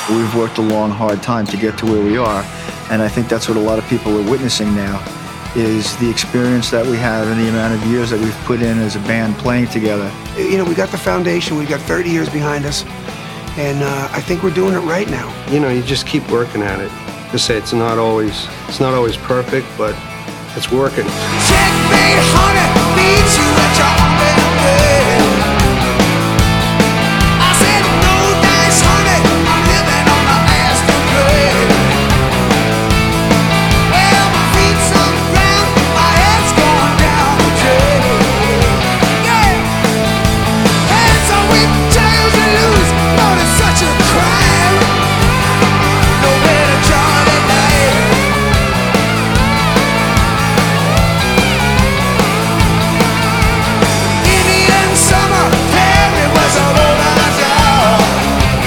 We've worked a long, hard time to get to where we are, and I think that's what a lot of people are witnessing now, is the experience that we have and the amount of years that we've put in as a band playing together. You know, we got the foundation, we've got 30 years behind us, and I think we're doing it right now. You know, you just keep working at it. Just say it's not always perfect, but it's working. Take me, honey, need you at your